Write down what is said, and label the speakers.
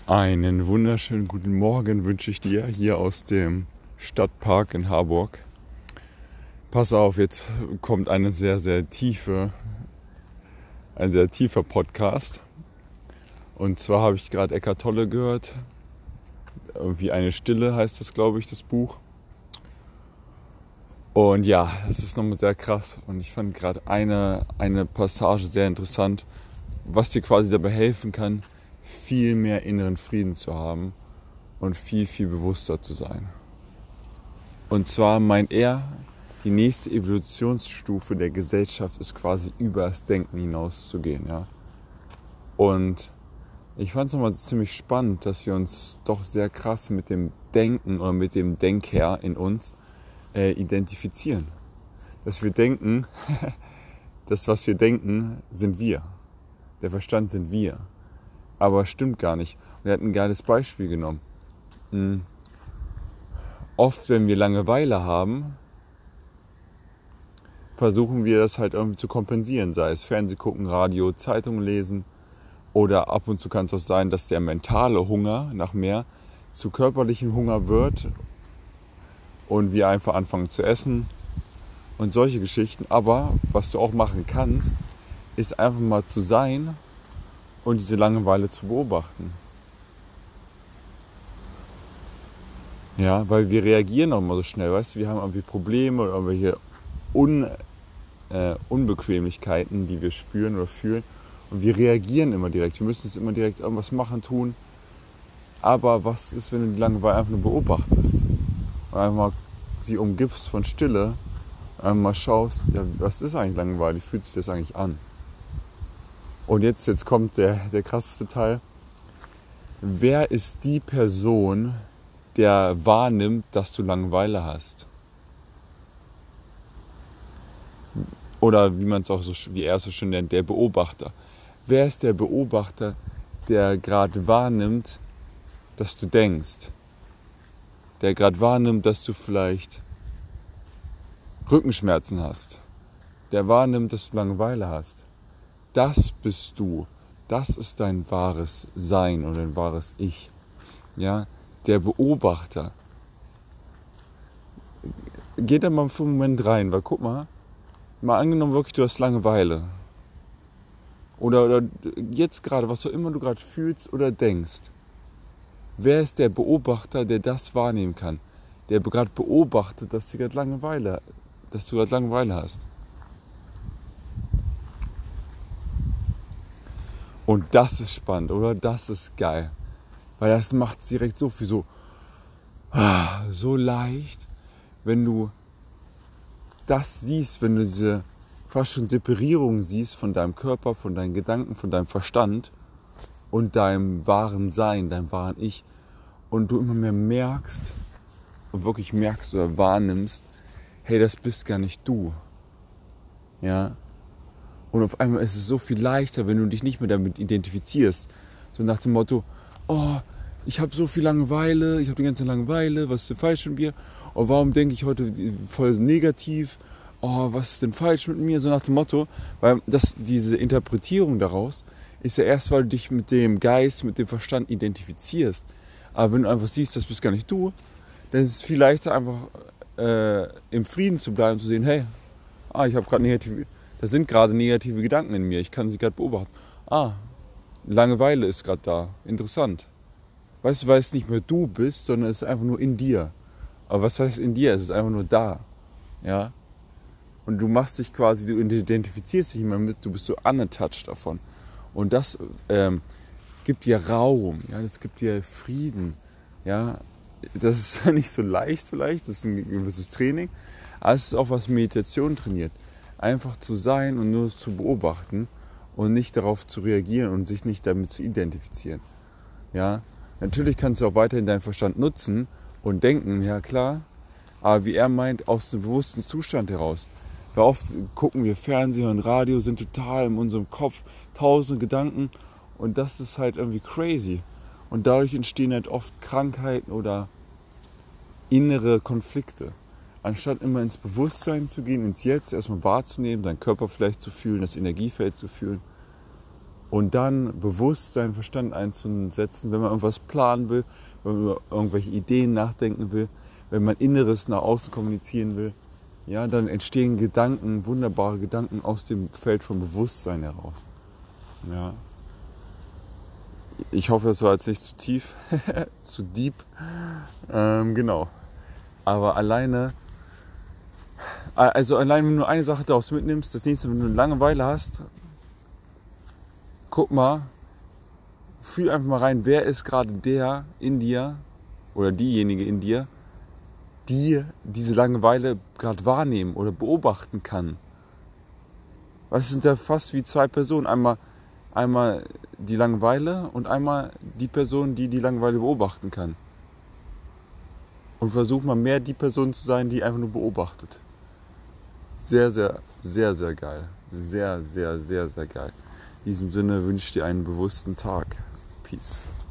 Speaker 1: Einen wunderschönen guten Morgen wünsche ich dir hier aus dem Stadtpark in Harburg. Pass auf, jetzt kommt ein sehr tiefer Podcast. Und zwar habe ich gerade Eckhart Tolle gehört. Irgendwie eine Stille heißt das, glaube ich, das Buch. Und ja, das ist nochmal sehr krass. Und ich fand gerade eine Passage sehr interessant, was dir quasi dabei helfen kann, viel mehr inneren Frieden zu haben und viel bewusster zu sein. Und zwar meint er, die nächste Evolutionsstufe der Gesellschaft ist quasi über das Denken hinaus zu gehen. Ja? Und ich fand es nochmal ziemlich spannend, dass wir uns doch sehr krass mit dem Denken oder mit dem Denkherr in uns identifizieren. Dass wir denken, das, was wir denken, sind wir. Der Verstand sind wir. Aber stimmt gar nicht. Und er hat ein geiles Beispiel genommen. Oft, wenn wir Langeweile haben, versuchen wir das halt irgendwie zu kompensieren. Sei es Fernseh gucken, Radio, Zeitung lesen. Oder ab und zu kann es auch sein, dass der mentale Hunger nach mehr zu körperlichem Hunger wird. Und wir einfach anfangen zu essen. Und solche Geschichten. Aber was du auch machen kannst, ist einfach mal zu sein und diese Langeweile zu beobachten. Ja, weil wir reagieren auch immer so schnell, weißt du, wir haben irgendwie Probleme oder irgendwelche Unbequemlichkeiten, die wir spüren oder fühlen und wir reagieren immer direkt. Wir müssen es immer direkt irgendwas machen, tun. Aber was ist, wenn du die Langeweile einfach nur beobachtest und einfach mal sie umgibst von Stille, einfach mal schaust, ja, was ist eigentlich Langeweile, wie fühlt sich das eigentlich an? Und jetzt kommt der krasseste Teil. Wer ist die Person, der wahrnimmt, dass du Langeweile hast? Oder wie man es auch wie er es so schön nennt, der Beobachter. Wer ist der Beobachter, der gerade wahrnimmt, dass du denkst? Der gerade wahrnimmt, dass du vielleicht Rückenschmerzen hast? Der wahrnimmt, dass du Langeweile hast? Das bist du. Das ist dein wahres Sein oder dein wahres Ich. Ja, der Beobachter. Geh da mal für einen Moment rein, weil guck mal angenommen wirklich, du hast Langeweile. Oder jetzt gerade, was auch immer du gerade fühlst oder denkst. Wer ist der Beobachter, der das wahrnehmen kann? Der gerade beobachtet, dass du gerade Langeweile hast. Und das ist spannend, oder? Das ist geil. Weil das macht es direkt so viel so leicht, wenn du das siehst, wenn du diese fast schon Separierung siehst von deinem Körper, von deinen Gedanken, von deinem Verstand und deinem wahren Sein, deinem wahren Ich. Und du immer mehr merkst und wirklich merkst oder wahrnimmst, hey, das bist gar nicht du. Ja? Und auf einmal ist es so viel leichter, wenn du dich nicht mehr damit identifizierst. So nach dem Motto, oh, ich habe so viel Langeweile, ich habe die ganze Langeweile, was ist denn falsch mit mir? Oh, warum denke ich heute voll negativ? Oh, was ist denn falsch mit mir? So nach dem Motto, weil diese Interpretierung daraus ist ja erst, weil du dich mit dem Geist, mit dem Verstand identifizierst. Aber wenn du einfach siehst, das bist gar nicht du, dann ist es viel leichter, einfach im Frieden zu bleiben und zu sehen, hey, da sind gerade negative Gedanken in mir, ich kann sie gerade beobachten. Langeweile ist gerade da, interessant. Weißt du, weil es nicht mehr du bist, sondern es ist einfach nur in dir. Aber was heißt in dir? Es ist einfach nur da. Ja? Und du machst dich quasi, du identifizierst dich immer mit, du bist so unattached davon. Und das gibt dir Raum, ja? Das gibt dir Frieden. Ja? Das ist nicht so leicht vielleicht, das ist ein gewisses Training, aber es ist auch, was Meditation trainiert. Einfach zu sein und nur zu beobachten und nicht darauf zu reagieren und sich nicht damit zu identifizieren. Ja? Natürlich kannst du auch weiterhin deinen Verstand nutzen und denken, ja klar, aber wie er meint, aus dem bewussten Zustand heraus. Weil oft gucken wir Fernsehen und Radio, sind total in unserem Kopf tausende Gedanken und das ist halt irgendwie crazy. Und dadurch entstehen halt oft Krankheiten oder innere Konflikte. Anstatt immer ins Bewusstsein zu gehen, ins Jetzt, erstmal wahrzunehmen, deinen Körper vielleicht zu fühlen, das Energiefeld zu fühlen Und dann bewusst seinen Verstand einzusetzen, wenn man irgendwas planen will, wenn man über irgendwelche Ideen nachdenken will, wenn man Inneres nach außen kommunizieren will, ja, dann entstehen Gedanken, wunderbare Gedanken aus dem Feld von Bewusstsein heraus. Ja. Ich hoffe, es war jetzt nicht zu tief, zu deep. Genau. Aber allein, wenn du nur eine Sache daraus mitnimmst, das nächste, wenn du eine Langeweile hast, guck mal, fühl einfach mal rein, wer ist gerade der in dir oder diejenige in dir, die diese Langeweile gerade wahrnehmen oder beobachten kann. Was sind da fast wie zwei Personen? Einmal die Langeweile und einmal die Person, die die Langeweile beobachten kann. Und versuch mal mehr die Person zu sein, die einfach nur beobachtet. Sehr, sehr, sehr, sehr geil. Sehr, sehr, sehr, sehr geil. In diesem Sinne wünsche ich dir einen bewussten Tag. Peace.